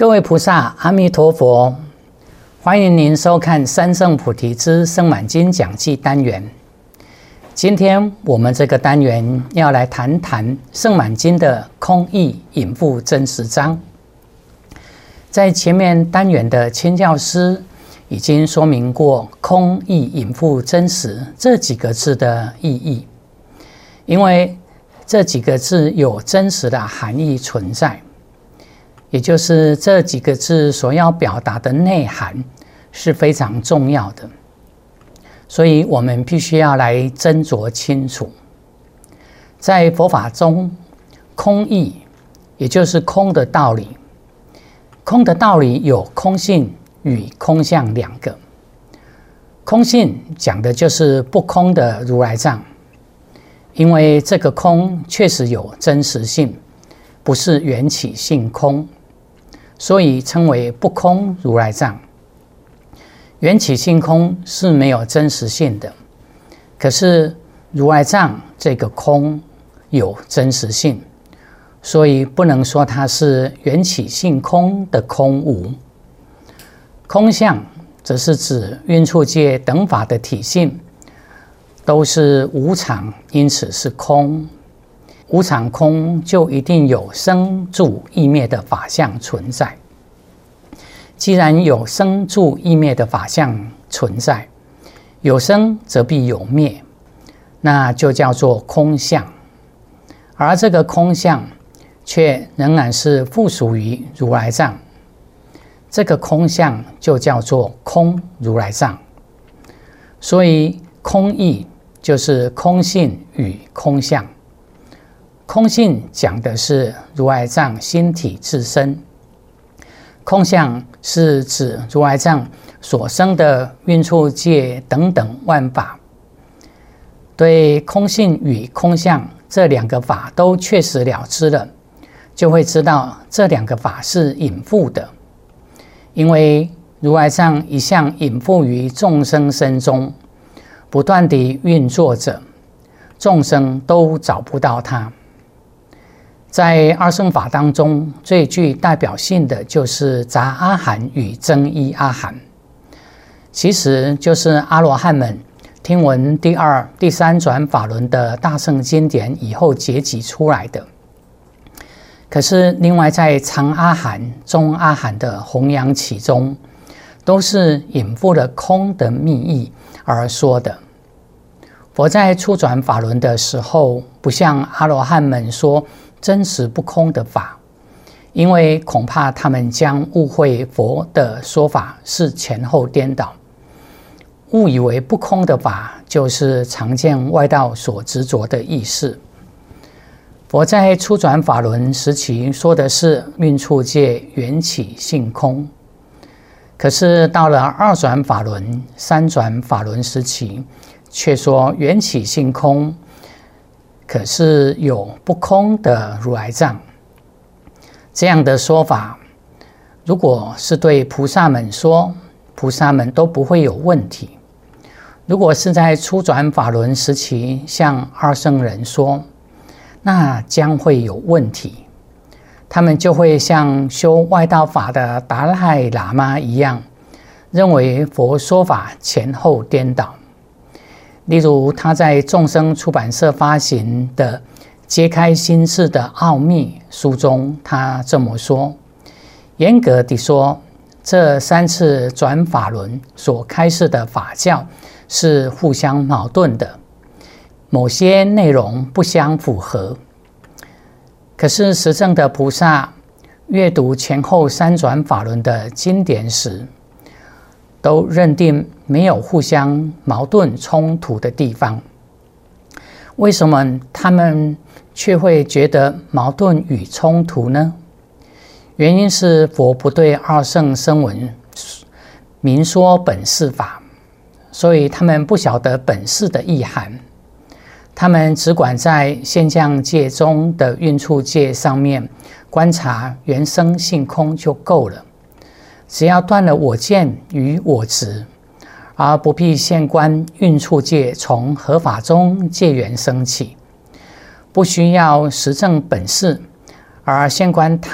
各位菩萨，阿弥陀佛！欢迎您收看《三圣菩提之圣满经讲记》单元。今天我们这个单元要来谈谈圣满经的空义隐覆真实章。在前面单元的千教师已经说明过空义隐覆真实这几个字的意义，因为这几个字有真实的含义存在，也就是这几个字所要表达的内涵是非常重要的，所以我们必须要来斟酌清楚。在佛法中，空义也就是空的道理，空的道理有空性与空相两个。空性讲的就是不空的如来藏，因为这个空确实有真实性，不是缘起性空，所以称为不空如来藏。缘起性空是没有真实性的，可是如来藏这个空有真实性，所以不能说它是缘起性空的空无。空相则是指蕴处界等法的体性都是无常，因此是空。无常空就一定有生住异灭的法相存在。既然有生住异灭的法相存在，有生则必有灭，那就叫做空相。而这个空相却仍然是附属于如来藏，这个空相就叫做空如来藏。所以空义就是空性与空相。空性讲的是如来藏心体自身，空相是指如来藏所生的蕴处界等等万法。对空性与空相这两个法都确实了知了，就会知道这两个法是隐覆的，因为如来藏一向隐覆于众生身中，不断地运作着，众生都找不到它。在二圣法当中，最具代表性的就是杂阿含与增一阿含，其实就是阿罗汉们听闻第二、第三转法轮的大圣经典以后结集出来的。可是另外在长阿含、中阿含的弘扬其中，都是隐覆了空的密意而说的。佛在初转法轮的时候，不像阿罗汉们说真实不空的法，因为恐怕他们将误会佛的说法是前后颠倒，误以为不空的法就是常见外道所执着的意思。佛在初转法轮时期说的是蕴处界缘起性空，可是到了二转法轮、三转法轮时期，却说缘起性空，可是有不空的如来藏。这样的说法，如果是对菩萨们说，菩萨们都不会有问题；如果是在初转法轮时期向二圣人说，那将会有问题。他们就会像修外道法的达赖喇嘛一样，认为佛说法前后颠倒。例如他在众生出版社发行的《揭开心事的奥秘》书中，他这么说：严格地说，这三次转法轮所开示的法教是互相矛盾的，某些内容不相符合。可是实证的菩萨阅读前后三转法轮的经典时，都认定没有互相矛盾冲突的地方。为什么他们却会觉得矛盾与冲突呢？原因是佛不对二圣声闻明说本事法，所以他们不晓得本事的意涵。他们只管在现象界中的蕴处界上面观察缘生性空就够了，只要断了我见与我执，而不必现观蕴处界从何法中界缘生起，不需要实证本事，而现观它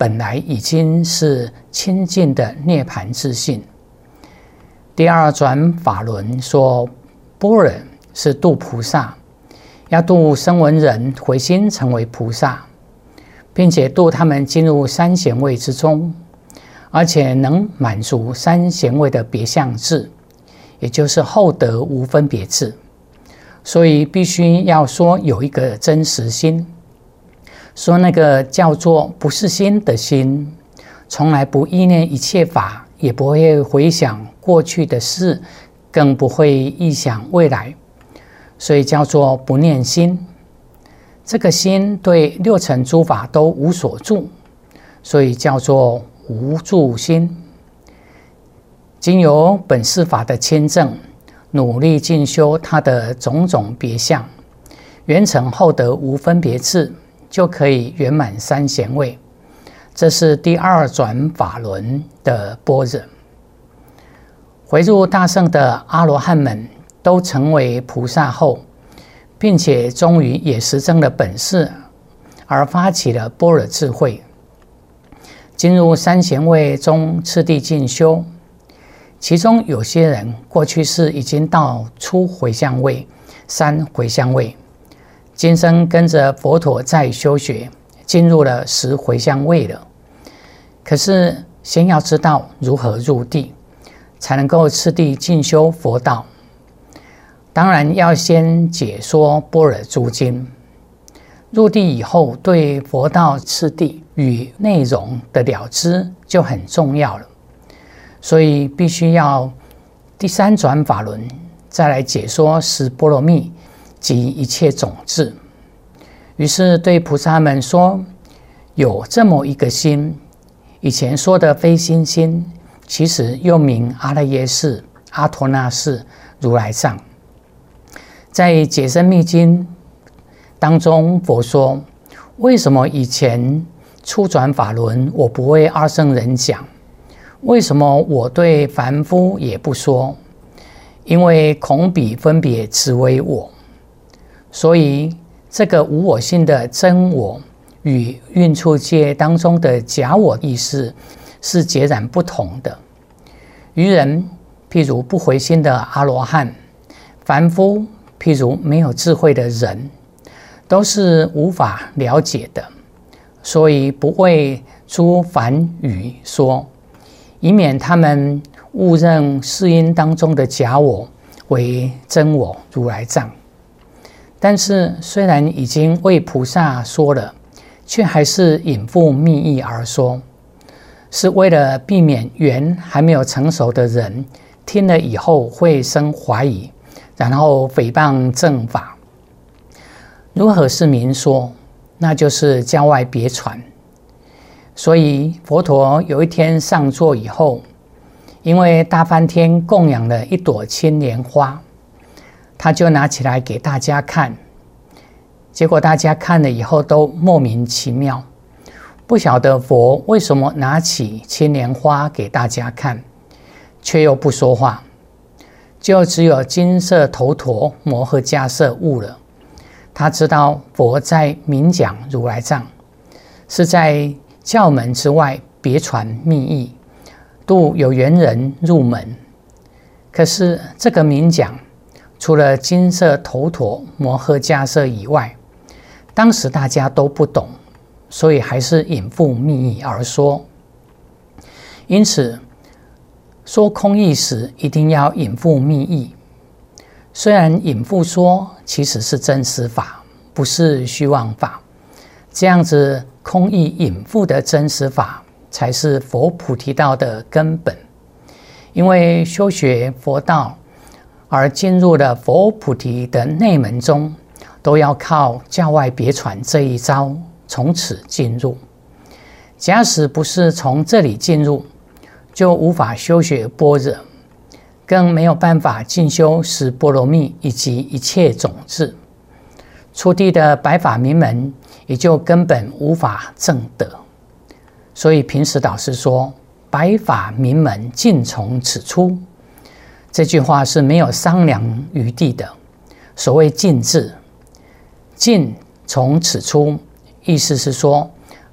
本来已经是清净的涅槃自性。第二转法轮说，般若是度菩萨，要度声闻人回心成为菩萨，并且度他们进入三贤位之中，而且能满足三贤位的别相智，也就是后得无分别智。所以必须要说有一个真实心，说那个叫做不是心的心，从来不意念一切法，也不会回想过去的事，更不会臆想未来，所以叫做不念心。这个心对六尘诸法都无所住，所以叫做无住心。经由本世法的亲证，努力进修它的种种别相，圆成后得无分别智，就可以圆满三贤位。这是第二转法轮的般若。回入大乘的阿罗汉们都成为菩萨后，并且终于也实证了本事，而发起了般若智慧，进入三贤位中次第进修。其中有些人过去世已经到初回向位、三回向位，今生跟着佛陀在修学，进入了10回向位了。可是先要知道如何入地，才能够次第进修佛道。当然要先解说般若诸经，入地以后对佛道次第与内容的了知就很重要了。所以必须要第三转法轮，再来解说十波罗蜜及一切种智。于是对菩萨们说，有这么一个心，以前说的非心心，其实又名阿赖耶识、阿陀那识、如来藏。在解深密经当中，佛说，为什么以前初转法轮我不为二圣人讲？为什么我对凡夫也不说？因为恐彼分别执为我，所以这个无我性的真我与蕴处界当中的假我意识是截然不同的。愚人譬如不回心的阿罗汉，凡夫譬如没有智慧的人，都是无法了解的，所以不为诸凡语说，以免他们误认世音当中的假我为真我如来藏。但是虽然已经为菩萨说了，却还是隐覆密意而说，是为了避免缘还没有成熟的人听了以后会生怀疑，然后诽谤正法。如何是明说？那就是教外别传。所以佛陀有一天上座以后，因为大梵天供养了一朵青莲花，他就拿起来给大家看。结果大家看了以后都莫名其妙，不晓得佛为什么拿起青莲花给大家看，却又不说话。就只有金色头陀摩诃迦叶悟了，他知道佛在明讲如来藏，是在教门之外别传密意，度有缘人入门。可是这个明讲除了金色头陀摩诃迦叶以外，当时大家都不懂，所以还是隐覆密意而说。因此说空义时一定要隐覆密意。虽然隐覆说其实是真实法，不是虚妄法，这样子空义隐覆的真实法才是佛菩提道的根本。因为修学佛道而进入了佛菩提的内门中，都要靠教外别传这一招从此进入。假使不是从这里进入，就无法修学般若，更没有办法进修十波罗蜜以及一切种智。初地的白法明门也就根本无法证得。所以平时导师说，白法明门尽从此出，这句话是没有商量余地的。所谓尽字，尽从此出，意思是说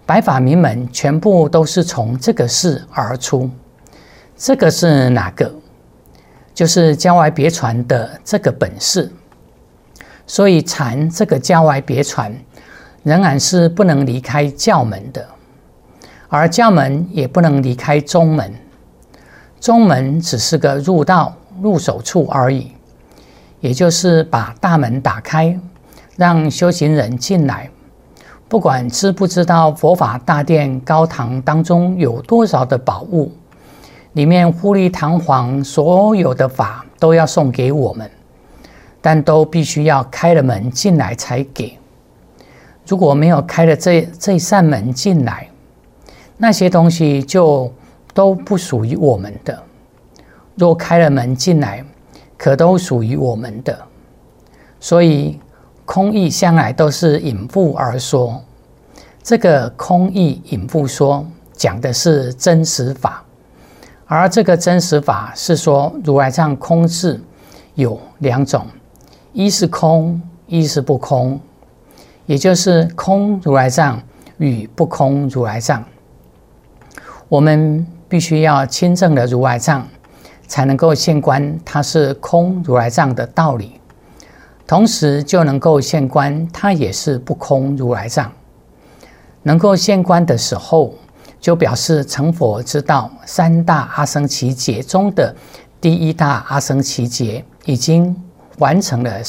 白法明门全部都是从这个事而出。这个是哪个？就是教外别传的这个本事。所以禅这个教外别传仍然是不能离开教门的，而教门也不能离开宗门。宗门只是个入道入手处而已，也就是把大门打开，让修行人进来，不管知不知道佛法大殿高堂当中有多少的宝物，里面富丽堂皇，所有的法都要送给我们，但都必须要开了门进来才给。如果没有开了这扇门进来，那些东西就都不属于我们的；若开了门进来，可都属于我们的。所以空义向来都是引复而说。这个空义引复说讲的是真实法，而这个真实法是说如来藏空智有两种，一是空，一是不空，也就是空如来藏与不空如来藏。我们必须要亲证的如来藏，才能够现观它是空如来藏的道理，同时就能够现观它也是不空如来藏。能够现观的时候，就表示成佛之道三大阿僧祇劫中的第一大阿僧祇劫已经完成了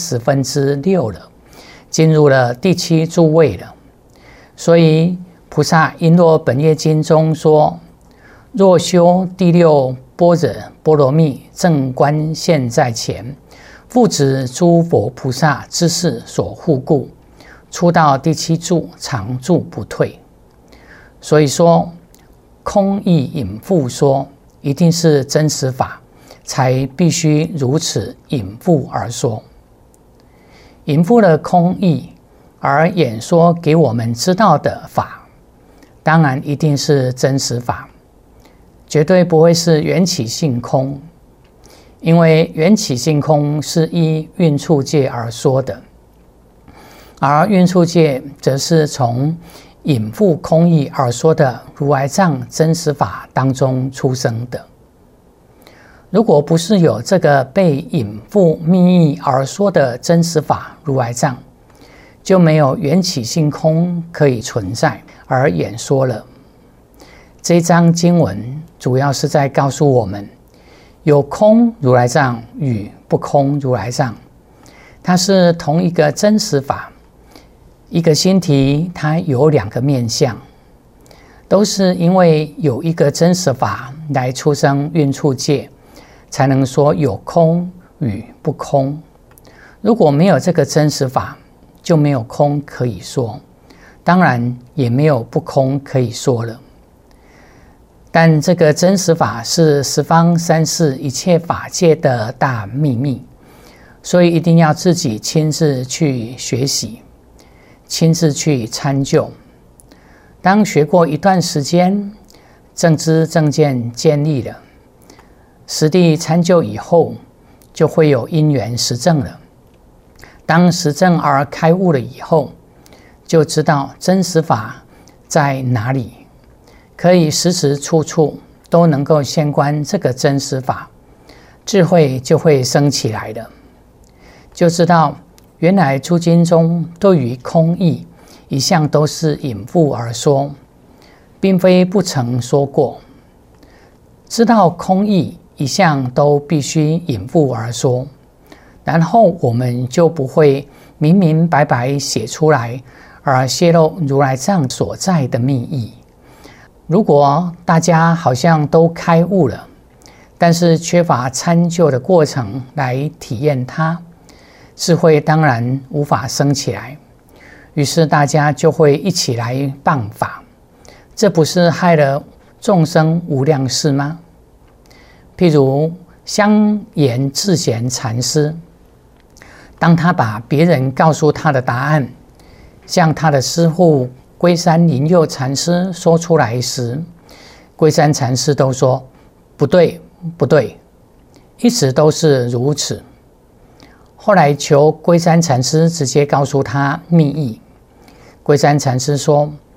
6/30了，进入了第7诸位了。所以菩萨璎珞本业经中说，若修第6般若波罗蜜正观现在前，复指诸佛菩萨之事所护故，出到第7住常住不退。所以说空义引复说一定是真实法，才必须如此引复而说。引复了空义而演说给我们知道的法，当然一定是真实法，绝对不会是缘起性空。因为缘起性空是依蕴处界而说的，而蕴处界则是从引复空义而说的如来藏真实法当中出生的。如果不是有这个被引复密意而说的真实法如来藏，就没有缘起性空可以存在而演说了。这章经文主要是在告诉我们，有空如来藏与不空如来藏，它是同一个真实法。一个心体它有2个面向，都是因为有一个真实法来出生蕴处界，才能说有空与不空。如果没有这个真实法，就没有空可以说，当然也没有不空可以说了。但这个真实法是十方三世一切法界的大秘密，所以一定要自己亲自去学习，亲自去参究。当学过一段时间，正知正见建立了，实地参究以后，就会有因缘实证了。当实证而开悟了以后，就知道真实法在哪里，可以时时处处都能够现观这个真实法，智慧就会升起来了。就知道原来诸经中对于空义一向都是引复而说，并非不曾说过。知道空义一向都必须引复而说，然后我们就不会明明白白写出来，而泄露如来藏所在的密意。如果大家好像都开悟了，但是缺乏参究的过程来体验它，智慧当然无法升起来，于是大家就会一起来谤法，这不是害了众生无量事吗？譬如香严智贤禅师，当他把别人告诉他的答案向他的师父龟山灵佑禅师说出来时，龟山禅师都说不对不对，一直都是如此。后来求龟山禅师直接告诉他密意，龟山禅师说，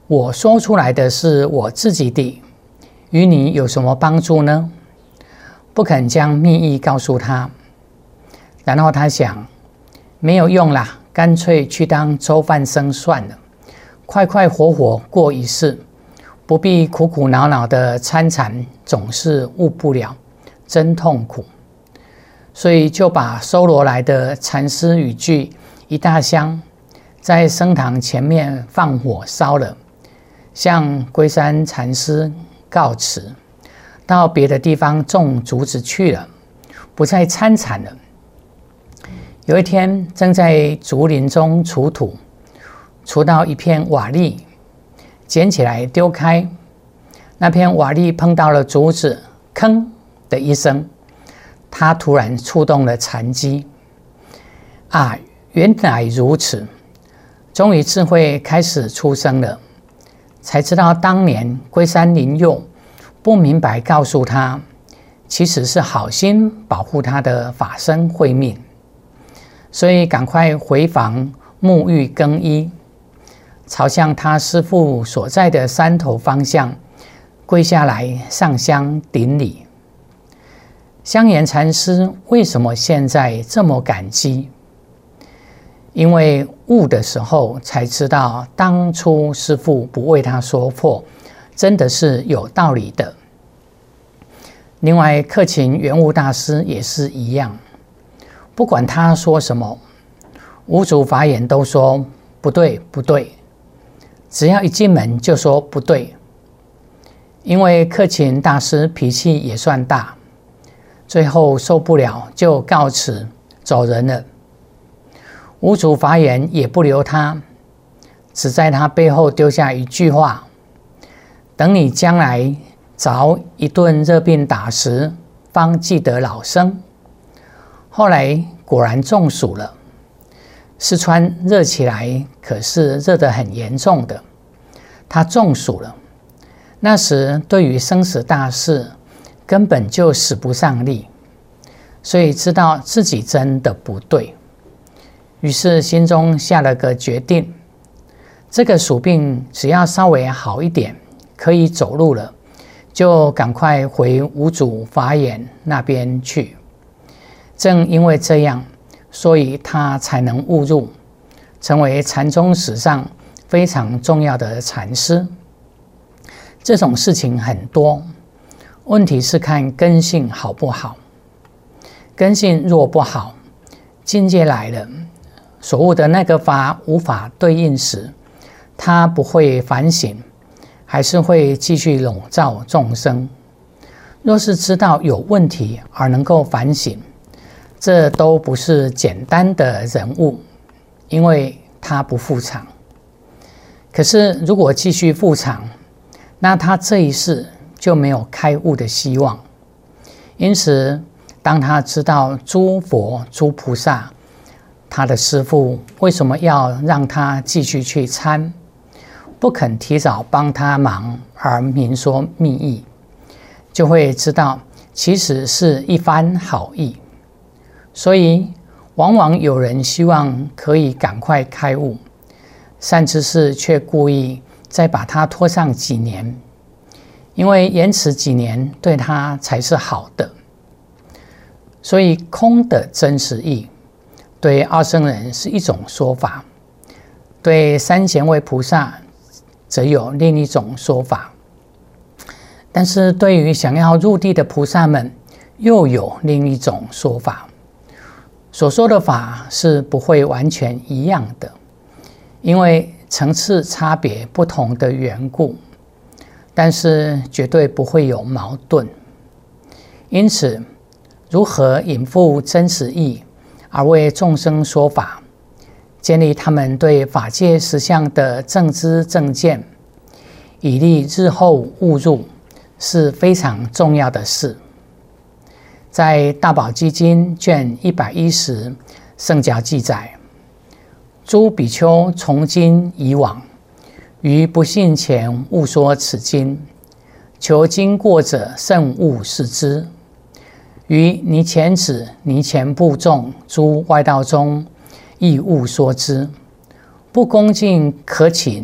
我说出来的是我自己的，与你有什么帮助呢？不肯将密意告诉他。然后他想，没有用啦，干脆去当粥饭僧算了，快快活活过一世，不必苦苦恼恼的参禅，总是悟不了，真痛苦。所以就把收罗来的禅师语句一大箱，在僧堂前面放火烧了，向龟山禅师告辞，到别的地方种竹子去了，不再参禅了。有一天，正在竹林中锄土，锄到一片瓦砾，捡起来丢开，那片瓦砾碰到了竹子，吭的一声，他突然触动了禅机。啊，原来如此！终于智慧开始出生了，才知道当年龟山灵佑不明白告诉他，其实是好心保护他的法身慧命，所以赶快回房沐浴更衣，朝向他师父所在的山头方向跪下来上香顶礼。香严禅师为什么现在这么感激？因为悟的时候才知道，当初师父不为他说破，真的是有道理的。另外，克勤圆悟大师也是一样，不管他说什么，五祖法眼都说不对不对，只要一进门就说不对。因为克勤大师脾气也算大，最后受不了就告辞走人了。五祖法眼也不留他，只在他背后丢下一句话：等你将来着一顿热病打时，方记得老生。后来果然中暑了，四川热起来，可是热得很严重的，他中暑了。那时对于生死大事根本就使不上力，所以知道自己真的不对，于是心中下了个决定，这个暑病只要稍微好一点，可以走路了，就赶快回五祖法眼那边去。正因为这样，所以他才能悟入，成为禅宗史上非常重要的禅师。这种事情很多，问题是看根性好不好。根性若不好，境界来了，所悟的那个法无法对应时，他不会反省，还是会继续笼罩众生。若是知道有问题而能够反省，这都不是简单的人物，因为他不复常。可是如果继续复常，那他这一世就没有开悟的希望。因此当他知道诸佛诸菩萨他的师父为什么要让他继续去参，不肯提早帮他忙而明说密意，就会知道其实是一番好意。所以往往有人希望可以赶快开悟，善知识却故意再把他拖上几年，因为延迟几年对他才是好的。所以空的真实义对二圣人是一种说法，对三贤位菩萨则有另一种说法，但是对于想要入地的菩萨们又有另一种说法。所说的法是不会完全一样的，因为层次差别不同的缘故，但是绝对不会有矛盾。因此如何隐覆真实义而为众生说法，建立他们对法界实相的正知正见，以利日后悟入，是非常重要的事。在大宝积经卷110圣教记载，诸比丘从今以往，于不信前误说此经，求经过者甚勿视之。于泥前子、泥前部众诸外道中，亦勿说之。不恭敬可请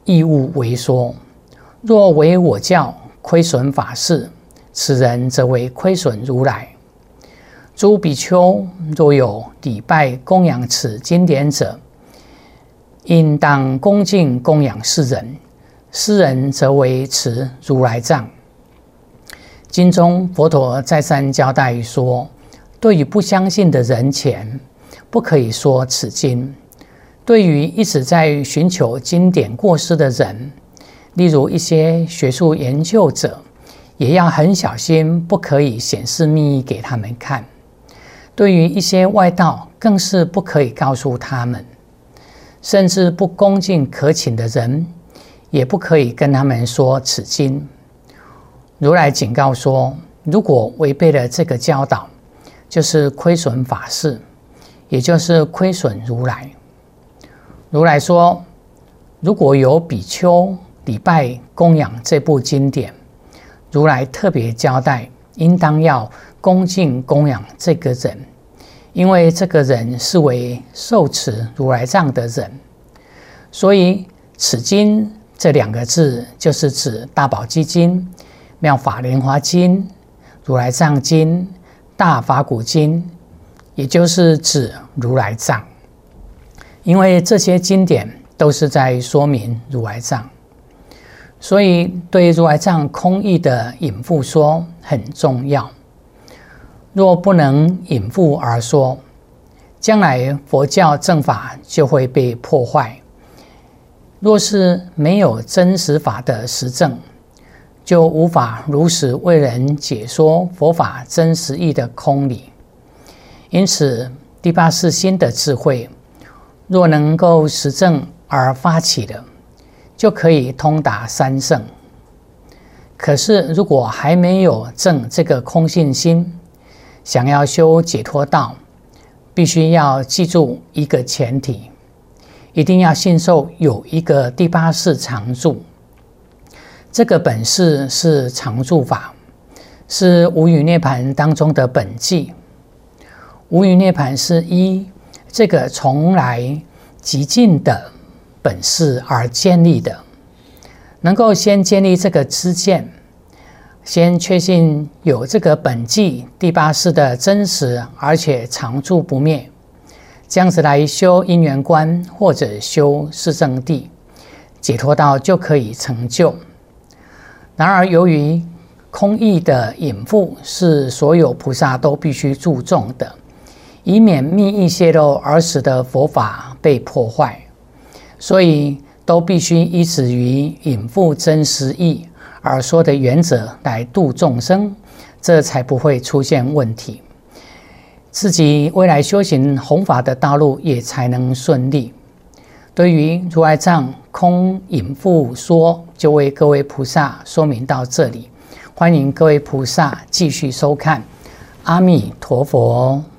义务为说。若为我教亏损法事，此人则为亏损如来。诸比丘若有礼拜供养此经典者，应当恭敬供养是人，是人则为持如来藏。经中佛陀再三交代说，对于不相信的人前，不可以说此经。对于一直在寻求经典过失的人，例如一些学术研究者，也要很小心，不可以显示密意给他们看。对于一些外道，更是不可以告诉他们。甚至不恭敬可请的人，也不可以跟他们说此经。如来警告说，如果违背了这个教导，就是亏损法事，也就是亏损如来。如来说，如果有比丘礼拜供养这部经典，如来特别交代，应当要恭敬供养这个人，因为这个人是为受持如来藏的人。所以此经这2个字，就是指大宝积经、妙法莲华经、如来藏经、大法鼓经，也就是指如来藏。因为这些经典都是在说明如来藏，所以对如来藏空义的引复说很重要。若不能引复而说，将来佛教正法就会被破坏。若是没有真实法的实证，就无法如实为人解说佛法真实义的空理。因此第八识心的智慧，若能够实证而发起的，就可以通达三圣。可是如果还没有证这个空性心，想要修解脱道，必须要记住一个前提，一定要信受有一个第八识常住。这个本识是常住法，是无余涅盘当中的本际。无余涅盘是依这个从来极尽的本识而建立的，能够先建立这个知见，先确信有这个本际第八识的真实，而且常住不灭，这样子来修因缘观或者修四圣谛，解脱道就可以成就。然而由于空义的引复是所有菩萨都必须注重的，以免密意泄露而使得佛法被破坏，所以都必须依止于引复真实义而说的原则来度众生，这才不会出现问题，自己未来修行弘法的道路也才能顺利。对于如来藏空引复说，就为各位菩萨说明到这里，欢迎各位菩萨继续收看。阿弥陀佛。